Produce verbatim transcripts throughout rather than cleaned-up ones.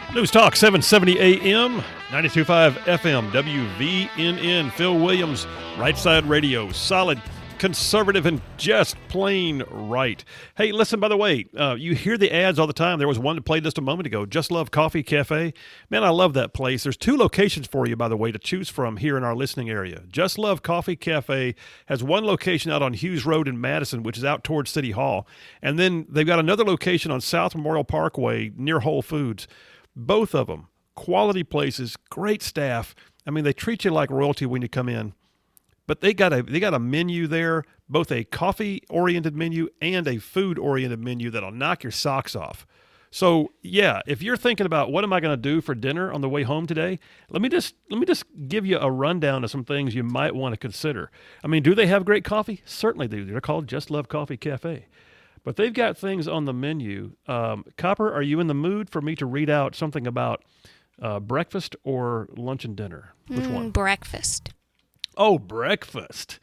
News Talk seven seventy A M, ninety-two point five F M, W V N N. Phil Williams, Right Side Radio. Solid, conservative, and just plain right. Hey, listen, by the way, uh, you hear the ads all the time. There was one that played just a moment ago, Just Love Coffee Cafe. Man, I love that place. There's two locations for you, by the way, to choose from here in our listening area. Just Love Coffee Cafe has one location out on Hughes Road in Madison, which is out towards City Hall. And then they've got another location on South Memorial Parkway near Whole Foods. Both of them, quality places, great staff. I mean, they treat you like royalty when you come in. But they got a they got a menu there, both a coffee-oriented menu and a food-oriented menu that'll knock your socks off. So, yeah, if you're thinking about what am I going to do for dinner on the way home today, let me just let me just give you a rundown of some things you might want to consider. I mean, do they have great coffee? Certainly they do. They're called Just Love Coffee Cafe. But they've got things on the menu. Um, Copper, are you in the mood for me to read out something about uh, breakfast or lunch and dinner? Which mm, one? Breakfast. Oh, breakfast.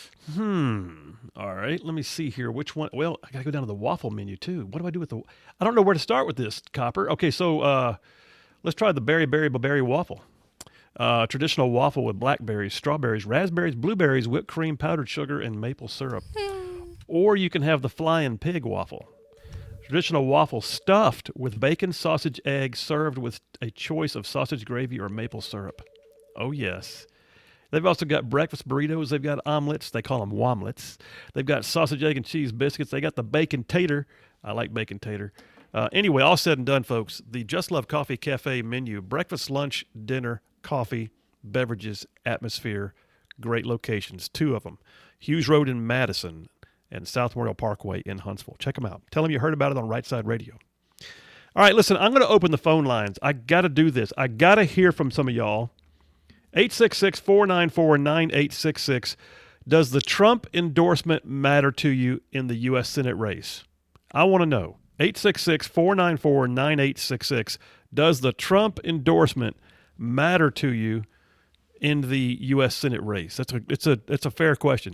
Hmm. All right. Let me see here. Which one? Well, I got to go down to the waffle menu, too. What do I do with the... I don't know where to start with this, Copper. Okay, so uh, let's try the Berry Berry Berry waffle. Uh, traditional waffle with blackberries, strawberries, raspberries, blueberries, whipped cream, powdered sugar, and maple syrup. Or you can have the Flying Pig waffle. Traditional waffle stuffed with bacon, sausage, egg, served with a choice of sausage gravy or maple syrup. Oh, yes. They've also got breakfast burritos. They've got omelets. They call them womlets. They've got sausage, egg, and cheese biscuits. They got the bacon tater. I like bacon tater. Uh, anyway, all said and done, folks, the Just Love Coffee Cafe menu, breakfast, lunch, dinner, coffee, beverages, atmosphere, great locations, two of them. Hughes Road in Madison and South Memorial Parkway in Huntsville. Check them out. Tell them you heard about it on Right Side Radio. All right, listen, I'm going to open the phone lines. I got to do this. I got to hear from some of y'all. eight six six, four nine four, nine eight six six. Does the Trump endorsement matter to you in the U S Senate race? I want to know. eight six six, four nine four, nine eight six six. Does the Trump endorsement matter to you in the U S Senate race? That's a it's a it's a fair question.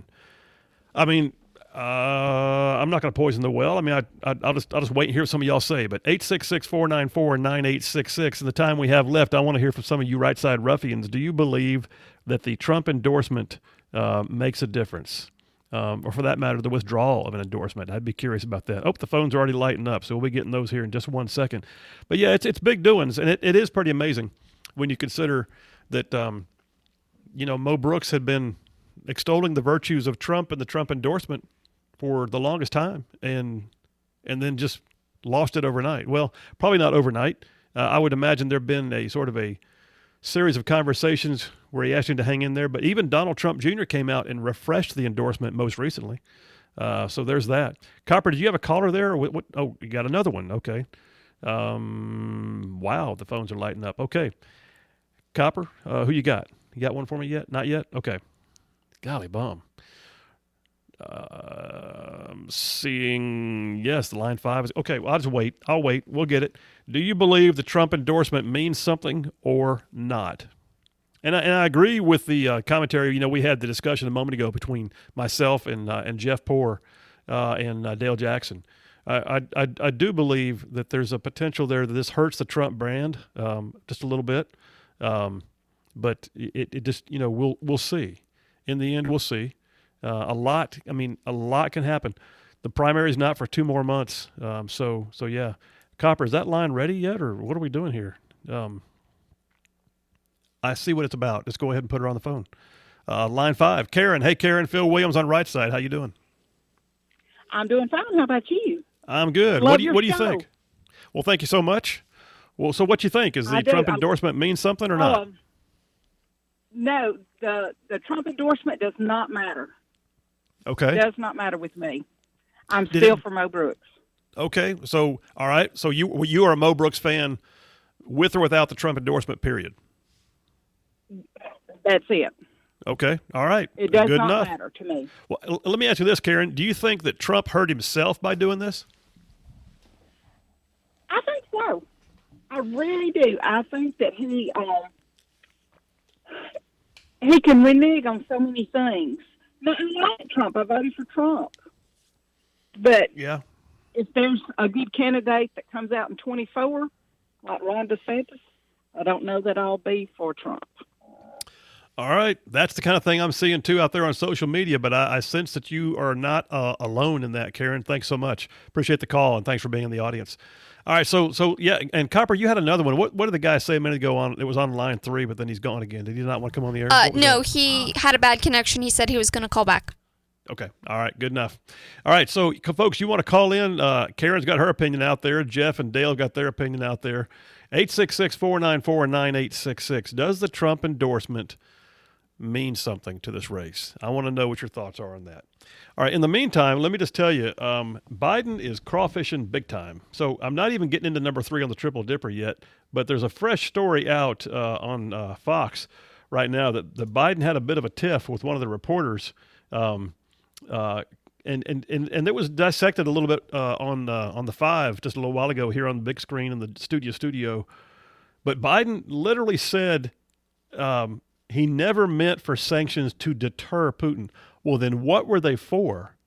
I mean, uh, I'm not going to poison the well. I mean, I, I, I'll just I'll just wait and hear what some of y'all say. But eight six six, four nine four, nine eight six six, in the time we have left, I want to hear from some of you right side ruffians. Do you believe that the Trump endorsement uh, makes a difference? Um, or for that matter, the withdrawal of an endorsement? I'd be curious about that. Oh, the phones are already lighting up, so we'll be getting those here in just one second. But yeah, it's it's big doings, and it, it is pretty amazing when you consider that, um, you know, Mo Brooks had been extolling the virtues of Trump and the Trump endorsement for the longest time, and and then just lost it overnight. Well, probably not overnight. Uh, I would imagine there had been a sort of a series of conversations where he asked him to hang in there. But even Donald Trump Junior came out and refreshed the endorsement most recently. Uh, so there's that. Copper, did you have a caller there? Or what, what? Oh, you got another one. Okay. Um, wow, the phones are lighting up. Okay. Copper, uh, who you got? You got one for me yet? Not yet? Okay. Golly bum. Uh, seeing, yes, the line five is, okay, well, I'll just wait. I'll wait. We'll get it. Do you believe the Trump endorsement means something or not? And I, and I agree with the uh, commentary. You know, we had the discussion a moment ago between myself and uh, and Jeff Poore uh, and uh, Dale Jackson. I, I I do believe that there's a potential there that this hurts the Trump brand um, just a little bit, um, but it, it just, you know, we'll we'll see. In the end, we'll see. Uh, a lot, I mean, a lot can happen. The primary is not for two more months. Um, so, so yeah. Copper, is that line ready yet, or what are we doing here? Um, I see what it's about. Let's go ahead and put her on the phone. Uh, line five, Karen. Hey, Karen, Phil Williams on Right Side. How you doing? I'm doing fine. How about you? I'm good. Love what do you your What do you show. think? Well, thank you so much. Well, so what you think? Is the I do. Trump I'm- endorsement mean something or not? Um, no, the the Trump endorsement does not matter. Okay. Does not matter with me. I'm Did still it- for Mo Brooks. Okay. So, all right. So you you are a Mo Brooks fan with or without the Trump endorsement, period. That's it. Okay. All right. It does Good not enough. matter to me. Well, l- let me ask you this, Karen. Do you think that Trump hurt himself by doing this? I think so. I really do. I think that he um, he can renege on so many things. No, I like Trump. I voted for Trump. But Yeah. if there's a good candidate that comes out in twenty-four, like Ron DeSantis, I don't know that I'll be for Trump. All right. That's the kind of thing I'm seeing, too, out there on social media, but I, I sense that you are not uh, alone in that, Karen. Thanks so much. Appreciate the call, and thanks for being in the audience. All right, so, so yeah, and Copper, you had another one. What what did the guy say a minute ago on, it was on line three, but then he's gone again. Did he not want to come on the air? Uh, no, that? he had a bad connection. He said he was going to call back. Okay. All right. Good enough. All right. So, folks, you want to call in? Uh, Karen's got her opinion out there. Jeff and Dale got their opinion out there. eight six six, four nine four, nine eight six six. Does the Trump endorsement mean something to this race? I want to know what your thoughts are on that. All right. In the meantime, let me just tell you, um, Biden is crawfishing big time. So I'm not even getting into number three on the Triple Dipper yet, but there's a fresh story out uh, on uh, Fox right now that, that Biden had a bit of a tiff with one of the reporters. Um, Uh, and, and, and, and it was dissected a little bit uh, on uh, on the Five just a little while ago here on the big screen in the studio studio. But Biden literally said um, he never meant for sanctions to deter Putin. Well, then what were they for?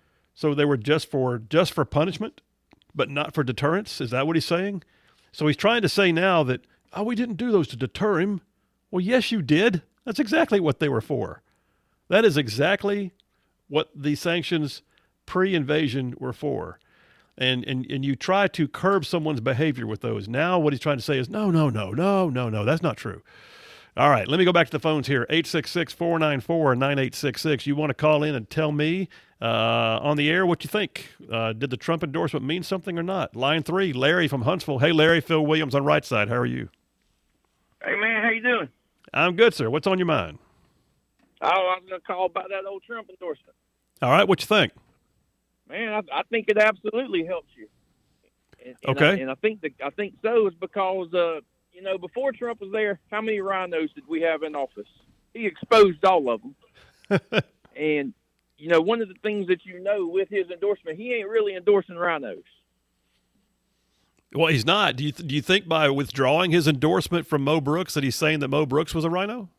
So they were just for just for punishment, but not for deterrence? Is that what he's saying? So he's trying to say now that, oh, we didn't do those to deter him. Well, yes, you did. That's exactly what they were for. That is exactly what the sanctions pre-invasion were for. And, and and you try to curb someone's behavior with those. Now what he's trying to say is, no, no, no, no, no, no, that's not true. All right, let me go back to the phones here. eight six six, four nine four, nine eight six six. You want to call in and tell me uh, on the air what you think. Uh, did the Trump endorsement mean something or not? Line three, Larry from Huntsville. Hey, Larry, Phil Williams on right side. How are you? Hey, man, how you doing? I'm good, sir. What's on your mind? Oh, I was going to call about that old Trump endorsement. All right, what you think? Man, I, I think it absolutely helps you. And, and okay. I, and I think the, I think so is because, uh, you know, before Trump was there, how many rhinos did we have in office? He exposed all of them. And, you know, one of the things that you know with his endorsement, he ain't really endorsing rhinos. Well, he's not. Do you th- do you think by withdrawing his endorsement from Mo Brooks that he's saying that Mo Brooks was a rhino?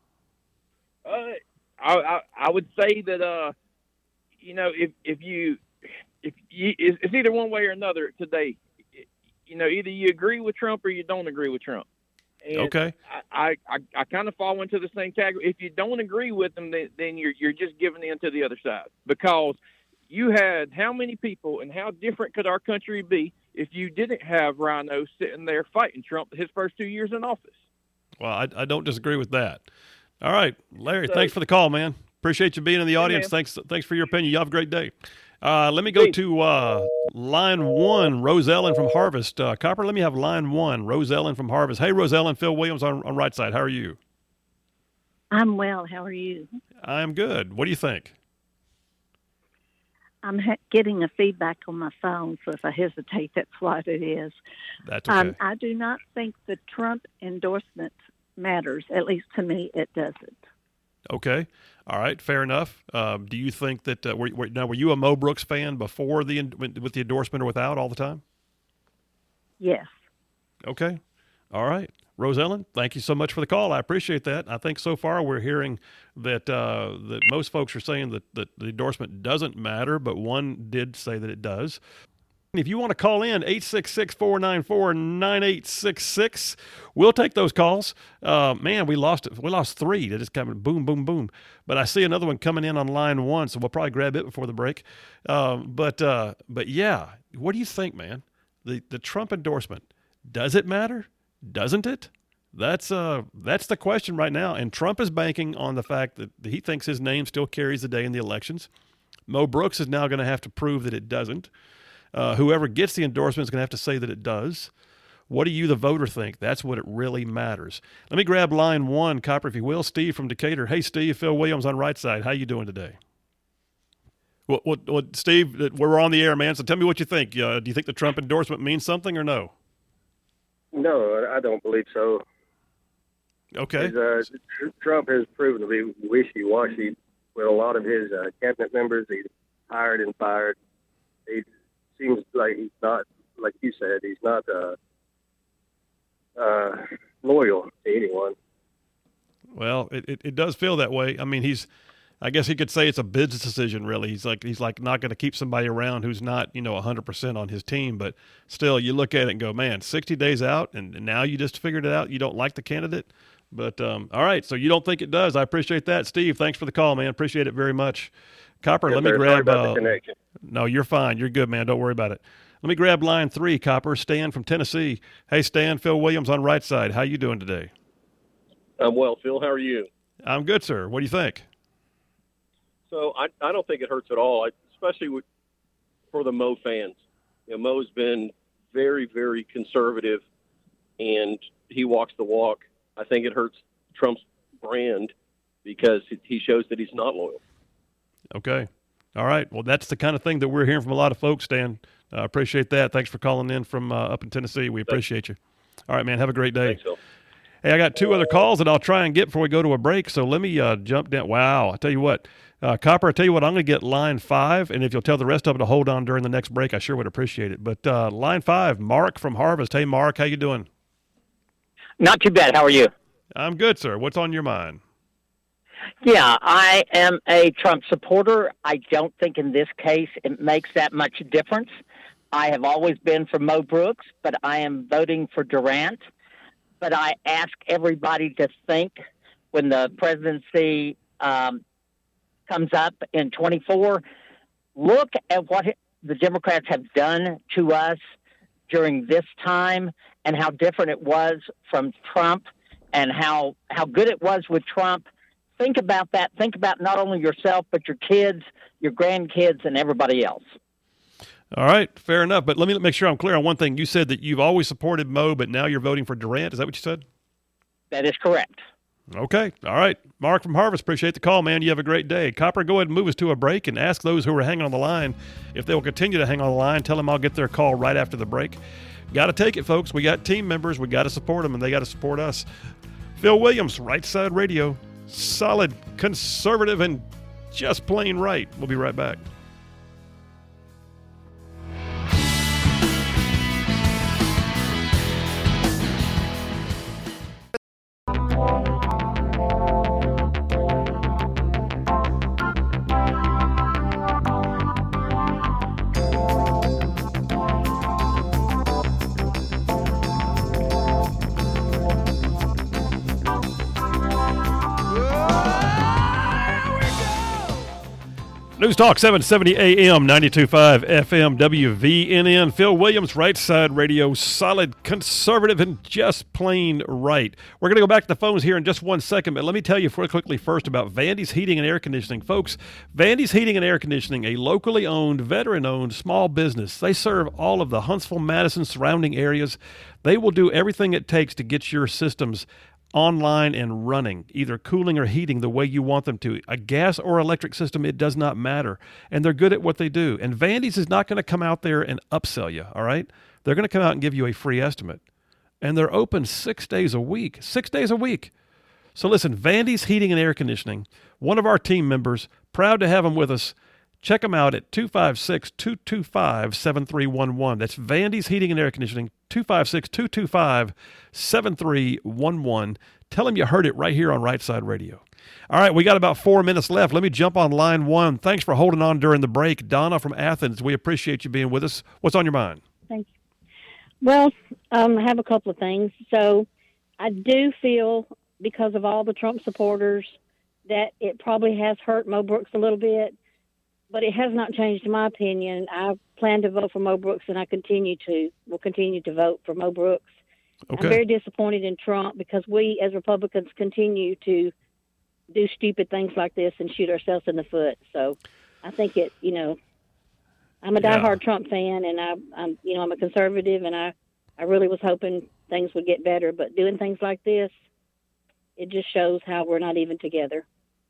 Uh, I, I I would say that uh, you know, if if you if you, it's either one way or another today. You know, either you agree with Trump or you don't agree with Trump. And okay. I, I, I kind of fall into the same category. If you don't agree with them, then, then you're you're just giving in to the other side, because you had how many people and how different could our country be if you didn't have rhinos sitting there fighting Trump his first two years in office? Well, I, I don't disagree with that. All right, Larry, so, thanks for the call, man. Appreciate you being in the audience. Hey, thanks thanks for your opinion. You have a great day. Uh, let me go to uh, line one, Rose Ellen from Harvest. Uh, Copper, let me have line one, Rose Ellen from Harvest. Hey, Rose Ellen, Phil Williams on, on right side. How are you? I'm well. How are you? I'm good. What do you think? I'm ha- getting a feedback on my phone, so if I hesitate, that's what it is. That's okay. Um, I do not think the Trump endorsement matters. At least to me, it doesn't. Okay. All right. Fair enough. Um, do you think that uh, were, were, now were you a Mo Brooks fan before the with the endorsement or without all the time? Yes. Okay. All right. Rose Ellen, thank you so much for the call. I appreciate that. I think so far we're hearing that uh, that most folks are saying that, that the endorsement doesn't matter, but one did say that it does. If you want to call in, eight six six, four nine four, nine eight six six. We'll take those calls. Uh, man, we lost it. We lost three. They just kind of boom, boom, boom. But I see another one coming in on line one, so we'll probably grab it before the break. Um, but uh, but yeah, what do you think, man? The the Trump endorsement, does it matter? Doesn't it? That's uh that's the question right now. And Trump is banking on the fact that he thinks his name still carries the day in the elections. Mo Brooks is now going to have to prove that it doesn't. Uh, whoever gets the endorsement is going to have to say that it does. What do you, the voter, think? That's what it really matters. Let me grab line one, Copper, if you will. Steve from Decatur. Hey, Steve. Phil Williams on right side. How you doing today? Well, well, well Steve, we're on the air, man, so tell me what you think. Uh, do you think the Trump endorsement means something or no? No, I don't believe so. Okay. Uh, Trump has proven to be wishy-washy with a lot of his uh, cabinet members. He's hired and fired. He seems like he's not, like you said, he's not uh, uh, loyal to anyone. Well, it, it, it does feel that way. I mean, he's I guess he could say it's a business decision, really. He's like he's like not going to keep somebody around who's not, you know, one hundred percent on his team. But still, you look at it and go, man, sixty days out, and, and now you just figured it out. You don't like the candidate. But, um, all right, so you don't think it does. I appreciate that. Steve, thanks for the call, man. Appreciate it very much. Copper, Yes, let me sir. Sorry grab about the uh, connection. No, you're fine. You're good, man. Don't worry about it. Let me grab line three, Copper. Stan from Tennessee. Hey, Stan, Phil Williams on right side. How you doing today? I'm well, Phil. How are you? I'm good, sir. What do you think? So I, I don't think it hurts at all, I, especially with, for the Mo fans. You know, Mo's been very, very conservative, and he walks the walk. I think it hurts Trump's brand because he shows that he's not loyal. Okay. All right. Well, that's the kind of thing that we're hearing from a lot of folks, Stan. I uh, appreciate that. Thanks for calling in from uh, up in Tennessee. We appreciate you. All right, man. Have a great day. Thanks, Phil. Hey, I got two other calls that I'll try and get before we go to a break. So let me uh, jump down. Wow. I tell you what, uh, Copper, I tell you what, I'm going to get line five. And if you'll tell the rest of them to hold on during the next break, I sure would appreciate it. But uh, line five, Mark from Harvest. Hey, Mark, how you doing? Not too bad. How are you? I'm good, sir. What's on your mind? Yeah, I am a Trump supporter. I don't think in this case it makes that much difference. I have always been for Mo Brooks, but I am voting for Durant. But I ask everybody to think when the presidency um, comes up in twenty-four, look at what the Democrats have done to us during this time and how different it was from Trump and how, how good it was with Trump. Think about that. Think about not only yourself, but your kids, your grandkids, and everybody else. All right, fair enough. But let me make sure I'm clear on one thing. You said that you've always supported Mo, but now you're voting for Durant. Is that what you said? That is correct. Okay. All right. Mark from Harvest, appreciate the call, man. You have a great day. Copper, go ahead and move us to a break and ask those who are hanging on the line if they will continue to hang on the line. Tell them I'll get their call right after the break. Got to take it, folks. We got team members. We got to support them, and they got to support us. Phil Williams, Right Side Radio. Solid, conservative, and just plain right. We'll be right back. News Talk seven seventy A M, ninety-two point five F M, W V N N. Phil Williams, Right Side Radio, solid, conservative, and just plain right. We're going to go back to the phones here in just one second, but let me tell you quickly first about Vandy's Heating and Air Conditioning. Folks, Vandy's Heating and Air Conditioning, a locally owned, veteran-owned small business. They serve all of the Huntsville, Madison, surrounding areas. They will do everything it takes to get your systems online and running, either cooling or heating the way you want them to. A gas or electric system, it does not matter. And they're good at what they do. And Vandy's is not going to come out there and upsell you, all right? They're going to come out and give you a free estimate. And they're open six days a week. Six days a week. So listen, Vandy's Heating and Air Conditioning, one of our team members, proud to have them with us. Check them out at two five six, two two five, seven three one one. That's Vandy's Heating and Air Conditioning, two five six, two two five, seven three one one. Tell them you heard it right here on Right Side Radio. All right, we got about four minutes left. Let me jump on line one. Thanks for holding on during the break. Donna from Athens, we appreciate you being with us. What's on your mind? Thank you. Well, um, I have a couple of things. So I do feel, because of all the Trump supporters, that it probably has hurt Mo Brooks a little bit. But it has not changed my opinion. I plan to vote for Mo Brooks, and I continue to. Will continue to vote for Mo Brooks. Okay. I'm very disappointed in Trump because we, as Republicans, continue to do stupid things like this and shoot ourselves in the foot. So I think it, you know, I'm a diehard yeah. Trump fan, and I, I'm, you know, I'm a conservative, and I, I really was hoping things would get better. But doing things like this, it just shows how we're not even together.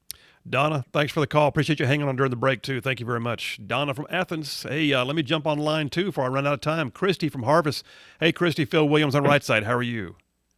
Donna, thanks for the call. Appreciate you hanging on during the break, too. Thank you very much. Donna from Athens. Hey, uh, let me jump on line two before I run out of time. Christy from Harvest. Hey, Christy, Phil Williams on Right Side. How are you?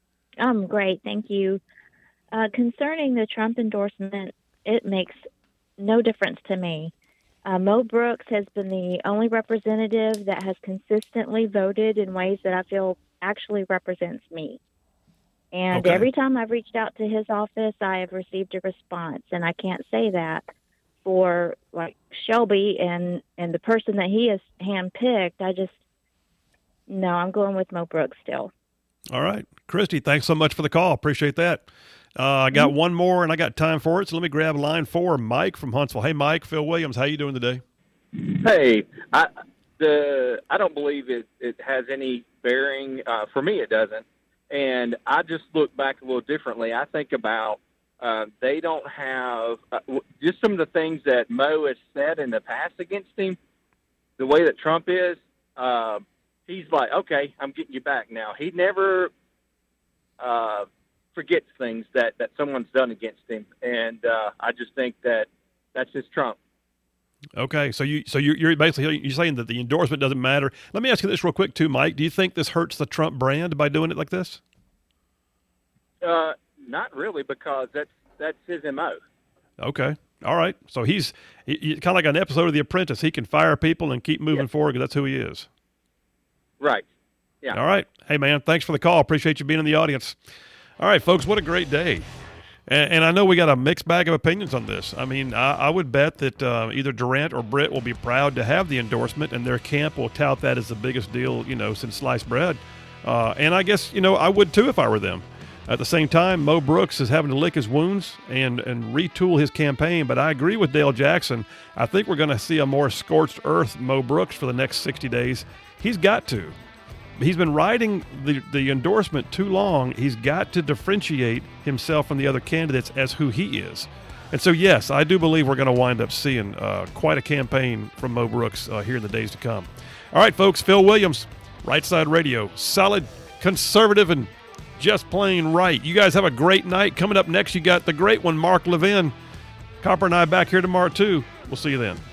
I'm great. Thank you. Uh, concerning the Trump endorsement, it makes no difference to me. Uh, Mo Brooks has been the only representative that has consistently voted in ways that I feel actually represents me. And okay. every time I've reached out to his office, I have received a response. And I can't say that for like Shelby and, and the person that he has handpicked, I just, no, I'm going with Mo Brooks still. All right. Christy, thanks so much for the call. Appreciate that. Uh, I got mm-hmm. one more, and I got time for it, so let me grab line four, Mike from Huntsville. Hey, Mike, Phil Williams, how you doing today? Hey, I the I don't believe it, it has any bearing. Uh, for me, it doesn't. And I just look back a little differently. I think about uh, they don't have uh, just some of the things that Mo has said in the past against him, the way that Trump is. Uh, he's like, okay, I'm getting you back now. He never uh, forgets things that, that someone's done against him. And uh, I just think that that's just Trump. Okay, so you so you're, you're basically you're saying that the endorsement doesn't matter. Let me ask you this real quick too, Mike. Do you think this hurts the Trump brand by doing it like this? Uh, not really, because that's that's his M O. Okay, all right. So he's he, he, kind of like an episode of The Apprentice. He can fire people and keep moving yeah. forward because that's who he is. Right. Yeah. All right. Hey, man, thanks for the call. Appreciate you being in the audience. All right, folks, what a great day. And, and I know we got a mixed bag of opinions on this. I mean, I, I would bet that uh, either Durant or Britt will be proud to have the endorsement, and their camp will tout that as the biggest deal, you know, since sliced bread. Uh, and I guess, you know, I would too if I were them. At the same time, Mo Brooks is having to lick his wounds and, and retool his campaign. But I agree with Dale Jackson. I think we're going to see a more scorched earth Mo Brooks for the next sixty days. He's got to. He's been riding the, the endorsement too long. He's got to differentiate himself from the other candidates as who he is. And so, yes, I do believe we're going to wind up seeing uh, quite a campaign from Mo Brooks uh, here in the days to come. All right, folks, Phil Williams, Right Side Radio, solid, conservative, and just plain right. You guys have a great night. Coming up next, you got the great one, Mark Levin. Copper and I back here tomorrow, too. We'll see you then.